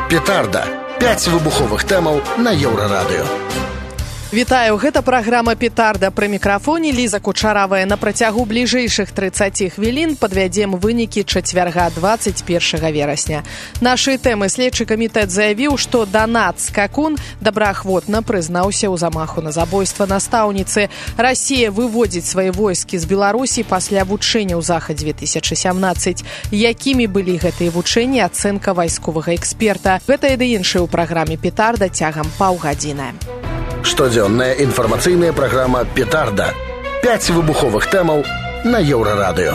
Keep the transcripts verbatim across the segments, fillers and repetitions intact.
Петарда. пяць выбуховых тэмаў на Еўрарадыё. Вітаю, гэта праграма «Петарда». Пры мікрафоне Ліза Кучаравая. На працягу бліжэйшых трыццаці хвілін падвядзем вынікі чацвярга дваццаць першага верасня. Нашы тэмы. Следчы камітэт заявіў, што Данат Скакун добраахвотна прызнаўся ў замаху на забойства настаўніцы. Расія выводзіць свае войскі з Беларусі пасля вучэння ў захадзе две тысячы сямнаццаць. Якімі былі гэтыя вучэнні, ацэнка вайсковага эксперта. Гэта і ды іншае ў праграме «Петарда» цягам паўгадзіны. Штодзённая інфармацыйная праграма «Петарда». пяць выбуховых тэмаў на Еўрарадыё.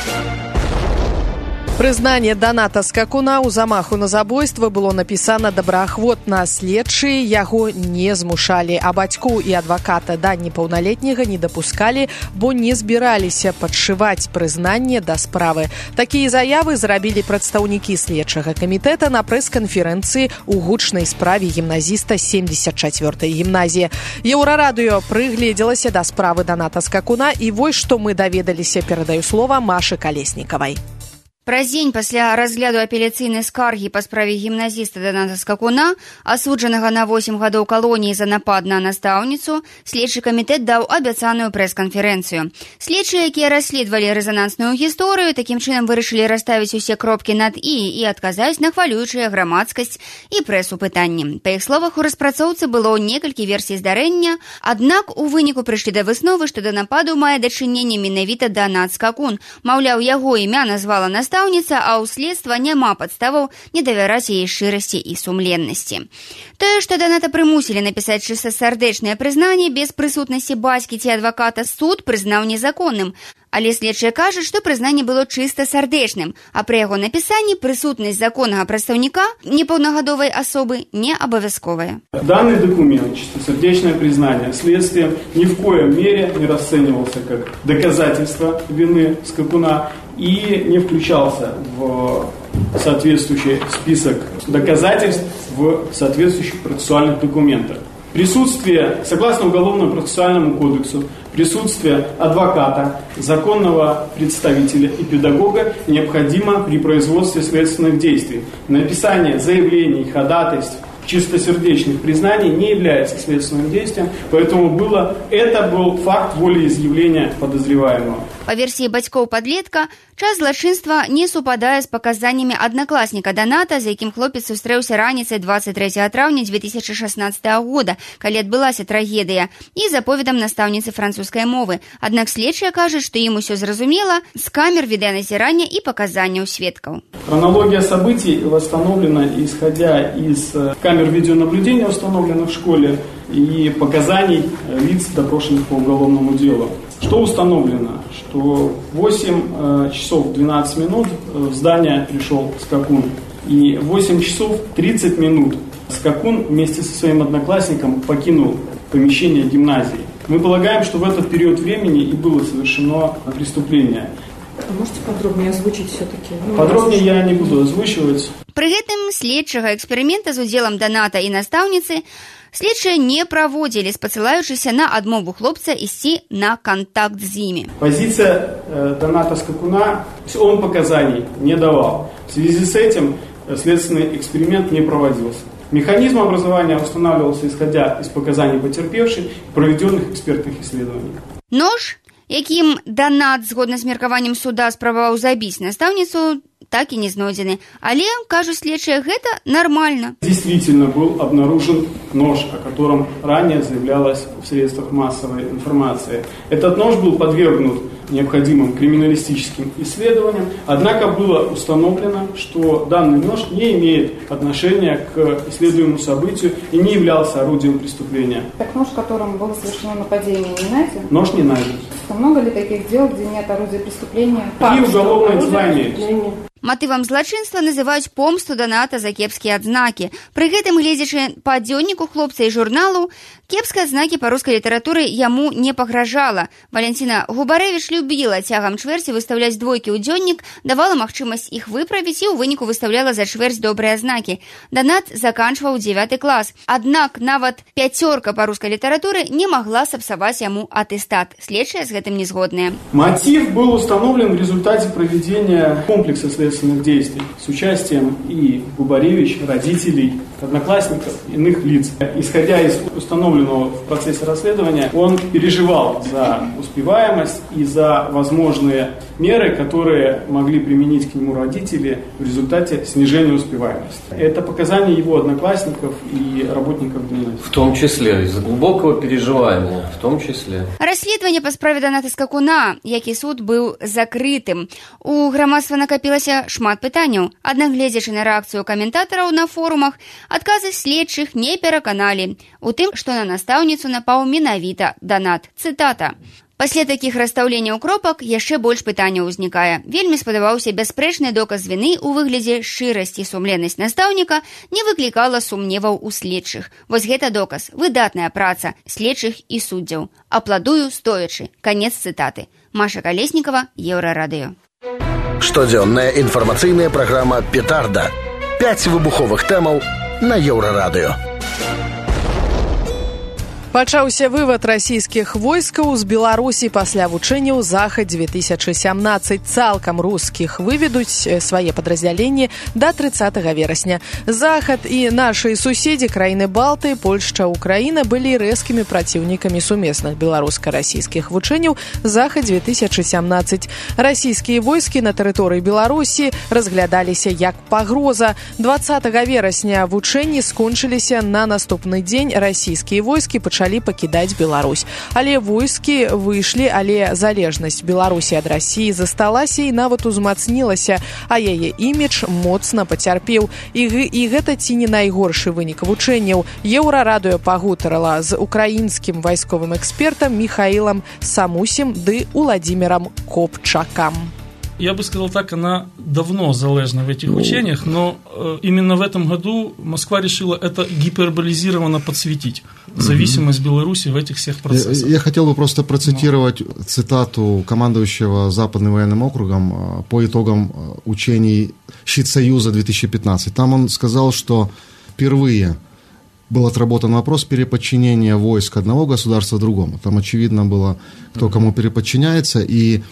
Прызнанне Даната Скакуна ў замаху на забойства было напісана добраахвотна. Следчыя яго не змушалі, а бацьку і адваката да непаўналетняга не дапускалі, бо не збіраліся падшываць прызнанне да справы. Такія заявы зрабілі прадстаўнікі следчага камітэта на прэс-канферэнцыі ў гучнай справе гімназіста семьдесят чацвёртай гімназіі. Еўрарадыё прыгледзелася да справы Даната Скакуна, і вось што мы даведаліся, перадаю слова Машы Калеснікавай. Праз дзень пасля разгляду апеляцыйнай скаргі па справе гімназіста Даната Скакуна, асуджанага на восем гадоў калоніі за напад на настаўніцу, следчы камітэт даў абяцаную прэс-канферэнцыю. Следчыя, якія расследавалі рэзанансную гісторыю, такім чынам вырашылі расставіць усе кропкі над «і» і адказаць на хвалюючыя грамадскасць і прэсу пытанні. Па іх словах, у распрацоўцы было некалькі версій здарэння, аднак у выніку прыйшлі да высновы, што да нападу мае дачыненне менавіта Данат Скакун. Маўляў, яго імя назвала настаўніца, а ў следства няма падставаў не давяраць яе шчырасці і сумленнасці. Тое, што Даната прымусілі напісаць чыстасардэчнае прызнанне без прысутнасці бацькі ці адваката, суд прызнаў незаконным. Але следчыя кажуць, што прызнанне было чыста сардэчным, а пры яго напісанні прысутнасць законнага прадстаўніка непаўнагадовай асобы не абавязковая. Данный документ, чистосердечное признание, следствием ни в коем мере не расценивался как доказательство вины Скакуна и не включался в соответствующий список доказательств в соответствующих процессуальных документах. Присутствие, согласно Уголовному процессуальному кодексу, присутствие адвоката, законного представителя и педагога необходимо при производстве следственных действий. Написание заявлений, ходатайств, чистосердечных признаний не является следственным действием, поэтому было, это был факт волеизъявления подозреваемого. Па версіі бацькоў падлетка, час злачынства не супадае з паказаннямі аднакласніка Даната, з якім хлопец сустрэўся раніцай дваццаць трэцяга траўня две тысячи шаснаццатага года, калі адбылася трагедыя, і з аповедам настаўніцы французскай мовы. Аднак следчыя кажуць, што ім усё зразумела з камер відэаназірання і паказанняў сведкаў. Хронология событий восстановлена, исходя из камер видеонаблюдения, установленных в школе, и показаний лиц, допрошенных по уголовному делу. Что установлено? Что в восемь часов двенадцать минут в здание пришел Скакун. И в восемь часов тридцать минут Скакун вместе со своим одноклассником покинул помещение гимназии. Мы полагаем, что в этот период времени и было совершено преступление. Можете подробнее озвучить все-таки? Ну, подробнее я не буду озвучивать. Пры гэтым следчага эксперымента з удзелам Даната і настаўніцы следчыя не праводзілі, спасылаючыся на адмову хлопца ісці на контакт з імі. Позиция э, Даната Скакуна, он показаний не давал. В связи с этим следственный эксперимент не проводился. Механизм образования устанавливался, исходя из показаний потерпевшей, проведенных экспертных исследований. Нож, якім Данат, згодна з меркаваннем суда, спрабаваў забіць настаўніцу, так и не знойдены. Але, кажут следчие, это нормально. Действительно был обнаружен нож, о котором ранее заявлялось в средствах массовой информации. Этот нож был подвергнут необходимым криминалистическим исследованиям, однако было установлено, что данный нож не имеет отношения к исследуемому событию и не являлся орудием преступления. Так нож, которым было совершено нападение, не найден? Нож не найден. Много ли таких дел, где нет орудия преступления? И уголовное дело имеется. Матывам злачынства называюць помсту Даната за кепскія адзнакі. Пры гэтым, гледзячы па дзённіку хлопца і журналу, кепскія адзнакі па рускай літаратуры яму не пагражала. Валянціна Губарэвіч любіла цягам чвэрці выстаўляць двойкі ў дзённік, давала магчымасць іх выправіць і ў выніку выстаўляла за чвэрць добрыя адзнакі. Данат заканчваў дзевяты клас. Аднак нават пяцёрка па рускай літаратуры не магла сапсаваць яму атэстат. Следчыя з гэтым не згодныя. Мотив был установлен в результате проведения комплекса следственных следственных действий с участием и Губаревич, родителей, одноклассников, иных лиц. Исходя из установленного в процессе расследования, он переживал за успеваемость и за возможные меры, которые могли применить к нему родители в результате снижения успеваемости. Это показания его одноклассников и работников гимназии. В том числе, из глубокого переживания, в том числе. Расследаванне па справе Даната Скакуна, які суд быў закрытым. У грамадства накапілася шмат пытанняў. Аднак, гледзячы на рэакцыю каментатараў на форумах, адказы следчых не пераканалі у тым, што на настаўніцу напаў менавіта Данат. Цытата. Пасля такіх расстаўленняў кропак яшчэ больш пытанняў узнікае. Вельмі спадабаўся бясспрэчны доказ віны ў выглядзе шчырасці і сумленнасць настаўніка не выклікала сумневаў у следчых. Вось гэта доказ, выдатная праца следчых і суддзяў. Апладую стоячы. Канец цытаты. Маша Колесникова, Еўрарадыё. Штодзённая інфармацыйная праграма «Петарда». Пяць выбуховых тэмаў на Еўрарадыё. Пачаўся вывад расійскіх войскаў з Беларусі пасля вучэнняў Захад две тысячи семнадцать. Цалкам рускіх выведуць свае падраздзяленні да трыццатага верасня. Захад і нашы суседзі краіны Балты, Польшча, Украіна былі рэзкімі праціўнікамі сумесных беларуска-расійскіх вучэнняў Захад две тысячи семнадцать. Расійскія войскі на тэрыторыі Беларусі разглядаліся як пагроза. двадцатага верасня вучэнні скончыліся. На наступны дзень расійскія войскі пачалі пакідаць Беларусь. Але войскі выйшлі, але залежнасць Беларусі ад Расіі засталася і нават узмацнілася, а яе імідж моцна пацярпеў. І, і гэта ці не найгоршы вынік вучэнняў. Еўрарадыё пагутарыла з украінскім вайсковым экспертам Михаилом Самусем ды Уладзімірам Копчакам. Я бы сказал так, она давно залежна в этих учениях, но э, именно в этом году Москва решила это гиперболизированно подсветить, зависимость Беларуси в этих всех процессах. Я, я хотел бы просто процитировать но. цитату командующего Западным военным округом по итогам учений Щит-Союза две тысячи пятнадцать. Там он сказал, что впервые был отработан вопрос переподчинения войск одного государства другому. Там очевидно было, кто кому переподчиняется, и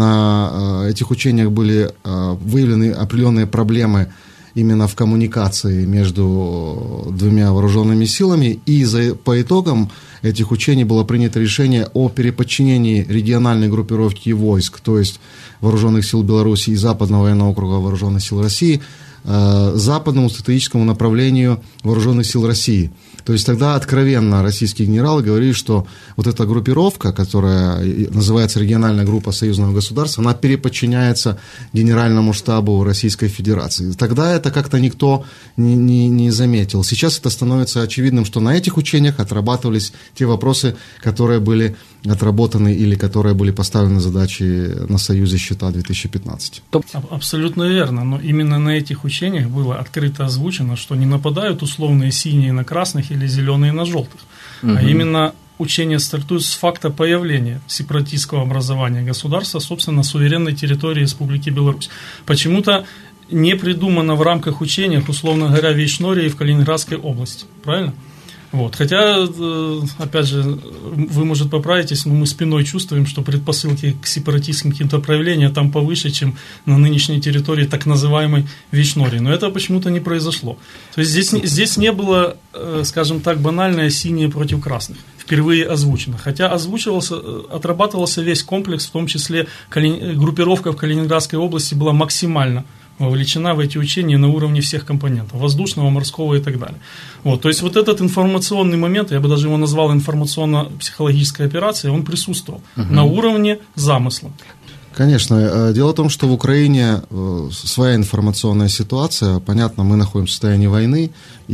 на этих учениях были выявлены определенные проблемы именно в коммуникации между двумя вооруженными силами, и за, по итогам этих учений было принято решение о переподчинении региональной группировки войск, то есть Вооруженных сил Беларуси и Западного военного округа Вооруженных сил России, западному стратегическому направлению Вооруженных сил России. То есть тогда откровенно российские генералы говорили, что вот эта группировка, которая называется региональная группа союзного государства, она переподчиняется Генеральному штабу Российской Федерации. Тогда это как-то никто не, не, не заметил. Сейчас это становится очевидным, что на этих учениях отрабатывались те вопросы, которые были отработаны или которые были поставлены задачи на Союзе Щита две тысячи пятнадцать. Абсолютно верно, но именно на этих учениях было открыто озвучено, что не нападают условные синие на красных или зеленые на желтых, угу. а именно учения стартуют с факта появления сепаратистского образования государства, собственно, на суверенной территории Республики Беларусь. Почему-то не придумано в рамках учения, условно говоря, в Вечнории и в Калининградской области, правильно? Вот. Хотя, опять же, вы, может, поправитесь, но мы спиной чувствуем, что предпосылки к сепаратистским каким-то проявлениям там повыше, чем на нынешней территории так называемой Вечнории. Но этого почему-то не произошло. То есть здесь, здесь не было, скажем так, банальное синее против красных, впервые озвучено. Хотя озвучивался, отрабатывался весь комплекс, в том числе группировка в Калининградской области была максимально вовлечена в эти учения на уровне всех компонентов, воздушного, морского и так далее. Вот, то есть вот этот информационный момент, я бы даже его назвал информационно-психологической операцией, он присутствовал угу. на уровне замысла. Конечно. Дело в том, что в Украине своя информационная ситуация. Понятно, мы находимся в состоянии войны,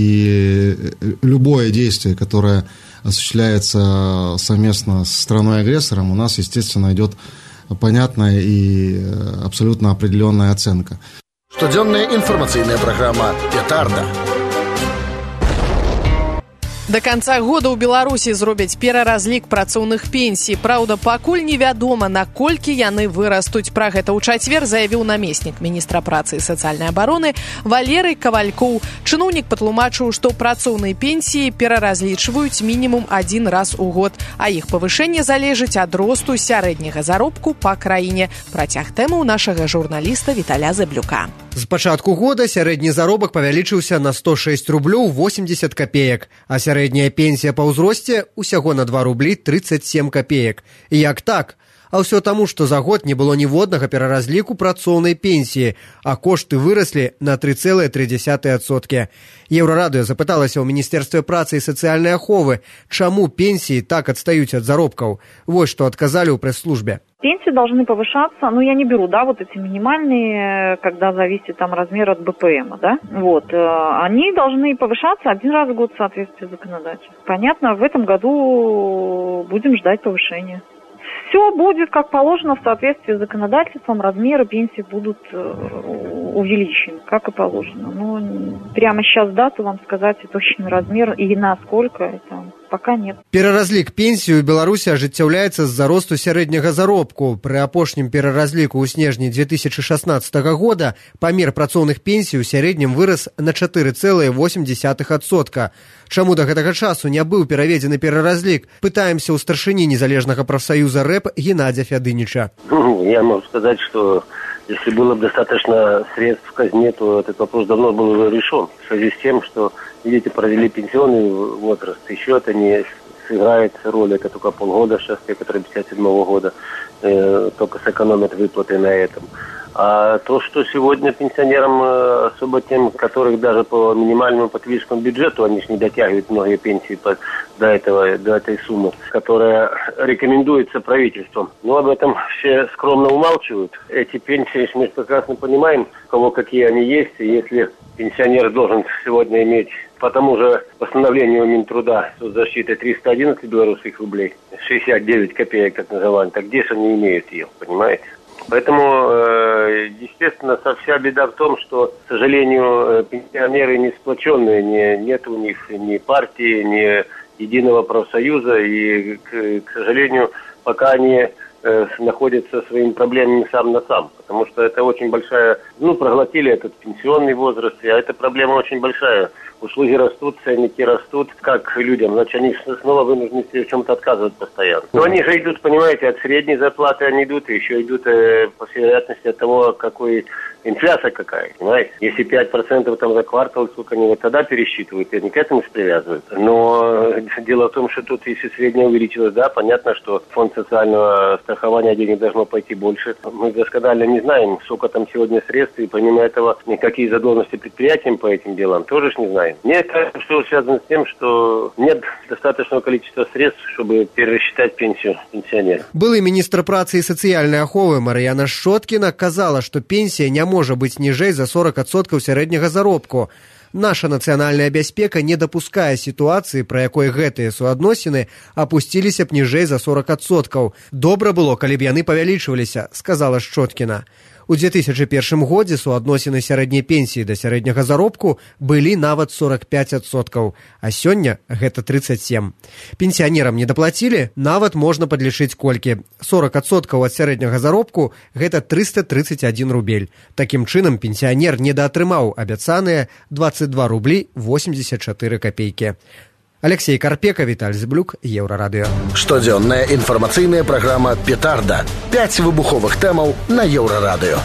и любое действие, которое осуществляется совместно с страной-агрессором, у нас, естественно, идет понятная и абсолютно определенная оценка. Штодзённая інфармацыйная праграма «Петарда». Да канца года ў Беларусі зробяць пераразлік працоўных пенсій. Праўда, пакуль невядома, наколькі яны вырастуць. Пра гэта ў чацвер заявіў намеснік міністра працы і сацыяльнай абароны Валерый Кавалькоў. Чыноўнік патлумачыў, што працоўныя пенсіі пераразлічваюць мінімум адзін раз у год, а іх павышэнне залежыць ад росту сярэдняга заробку па краіне. Працяг тэмаў нашага журналіста Віталя Зэблюка. З пачатку года сярэдні заробак павялічыўся на сто шэсць рублёў восемьдесят копеек, а сярэдняя пенсія па ўзросце ўсяго на два рублі тридцать семь копеек. І як так? А ўсё таму, што за год не было ніводнага пераразліку працоўнай пенсіі, а кошты выраслі на три цэлых тры дзесятых адсотка. Еўрарадыё запыталася ў Міністэрстве працы і сацыяльнай аховы, чаму пенсіі так адстаюць ад заробкаў. Вось што адказалі ў прэс-службе. Пенсии должны повышаться, ну я не беру, да, вот эти минимальные, когда зависит там размер от бэ пэ эма, да, вот, они должны повышаться один раз в год в соответствии с законодательством. Понятно, в этом году будем ждать повышения. Все будет как положено в соответствии с законодательством, размеры пенсий будут увеличены, как и положено. Но прямо сейчас дату вам сказать, и точный размер и насколько, это пока нет. Пераразлік пенсію ў Беларусі ажыццяўляецца з-за росту сярэдняга заробку. Пры апошнім пераразліку ў снежні две тысячи шестнадцатого года памер працоўных пенсій у сярэднім вырас на четыре целых восемь десятых адсотка. Чаму да гэтага часу не быў пераведзены пераразлік? Пытаемся ў старшыні незалежнага прафсаюза рэп Геннадия Фядынича. Я могу сказать, что если было бы достаточно средств в казне, то этот вопрос давно был уже решен. В связи с тем, что, видите, провели пенсионный возраст, еще это не сыграет роль, это только полгода сейчас, те, которые пятьдесят седьмого года, э, только сэкономят выплаты на этом. А то, что сегодня пенсионерам, особо тем, которых даже по минимальному потребительскому бюджету, они же не дотягивают многие пенсии по, до, этого, до этой суммы, которая рекомендуется правительством. Но об этом все скромно умалчивают. Эти пенсии, мы прекрасно понимаем, у кого какие они есть. И если пенсионер должен сегодня иметь по тому же постановлению Минтруда соцзащиты триста одиннадцать белорусских рублей, шестьдесят девять копеек, так называемые, так где же они имеют ее, понимаете? Поэтому, естественно, вся беда в том, что, к сожалению, пенсионеры не сплоченные, не, нет у них ни партии, ни единого профсоюза, и, к, к сожалению, пока они э, находятся своими проблемами сам на сам, потому что это очень большая, ну, проглотили этот пенсионный возраст, а эта проблема очень большая. Услуги растут, ценники растут. Как людям? Значит, они снова вынуждены в чем-то отказывать постоянно. Но они же идут, понимаете, от средней зарплаты они идут, и еще идут, э, по всей вероятности, от того, какой инфляция какая, понимаете? Если пять процентов там за квартал, сколько они вот тогда пересчитывают, и они к этому привязывают. Но дело в том, что тут, если средняя увеличилась, да, понятно, что фонд социального страхования денег должно пойти больше. Мы досконально не знаем, сколько там сегодня средств, и помимо этого, никакие задолженности предприятиям по этим делам тоже ж не знаем. Мне кажется, что связано с тем, что нет достаточного количества средств, чтобы перерасчитать пенсию пенсионеров. Былы міністр працы і сацыяльнай аховы Мар'яна Шчоткіна казала, што пенсія не можа быць ніжэй за сорок адсоткаў сярэдняга заробку. Наша нацыянальная бяспека не дапускае сітуацыі, пры якой гэтыя суадносіны апусціліся б ніжэй за сорок адсоткаў. Добра было, калі б яны павялічваліся, сказала Шчоткіна. У две тысячи первом годзе суадносіны сярэдняй пенсіі да сярэдняга заробку былі нават сорок пять адсоткаў, а сёння гэта тридцать семь. Пенсіянерам не даплацілі, нават можна падлічыць колькі. сорок адсоткаў ад сярэдняга заробку гэта триста тридцать один рубель. Такім чынам пенсіянер недаатрымаў абяцаныя двадцать два рублі восемьдесят четыре копейки. Алексей Карпека, Виталь Зэблюк, Еўрарадыё. Штодзённая інфармацыйная праграма «Петарда». Пяць выбуховых тэмаў на Еўрарадыё.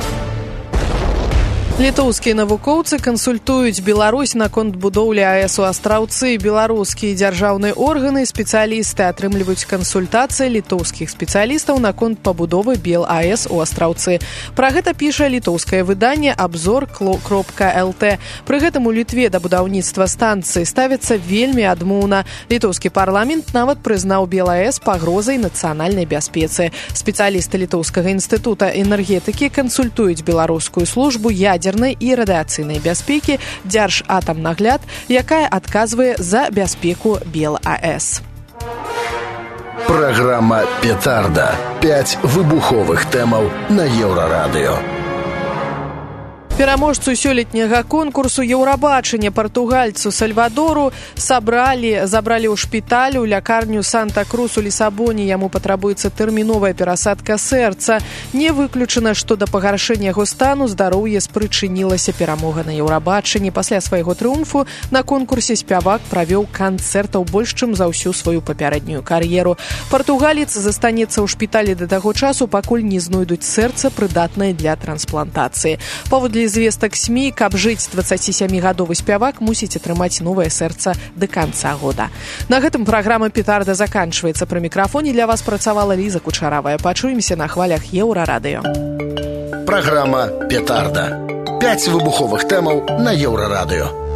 Літоўскія навукоўцы кансультуюць Беларусь наконт будоўлі АЭС у Астраўцы. Беларускія дзяржаўныя органы, спецыялісты атрымліваюць кансультацыі літоўскіх спецыялістаў наконт пабудовы БелАЭС у Астраўцы. Пра гэта піша літоўскае выданне абзор кропка эл тэ. Пры гэтым у Літве да будаўніцтва станцыі ставіцца вельмі адмоўна. Літоўскі парламент нават прызнаў БелАЭС пагрозай нацыянальнай бяспецы. Спецыялісты Літоўскага інстытута энергетыкі кансультуюць беларускую службу ядзернай і радыацыйнай бяспекі Дзяржатамнагляд, якая адказвае за бяспеку БелАЭС. Праграма «Петарда». Пяць выбуховых тэмаў на Еўрарадыё. Пераможцу сёлетняга конкурсу еўрабачання партугальцу Сальвадору сабралі, забралі ў шпіталь у лякарню Санта-Крус у Лісабоне. Яму патрабуецца тэрміновая перасадка сэрца. Не выключана, што да пагаршэння яго стану здароўе спрычынілася перамога на еўрабачанні. Пасля свайго трыумфу на конкурсе спявак правёў канцэртаў больш, чым за ўсю сваю папярэднюю кар'еру. Партугалец застанецца ў шпіталі да таго часу, пакуль не знойдуць сэрца, прыдатнае для трансплантацыі. Паводле звестак СМІ, каб жыць дваццацісямігадовы спявак мусіць атрымаць новае сэрца да канца года. На гэтым праграма «Петарда» заканчваецца. Пры мікрафоне для вас працавала Ліза Кучаравая. Пачуемся на хвалях Еўрарадыё. Праграма «Петарда». Пяць выбуховых тэмаў на Еўрарадыё.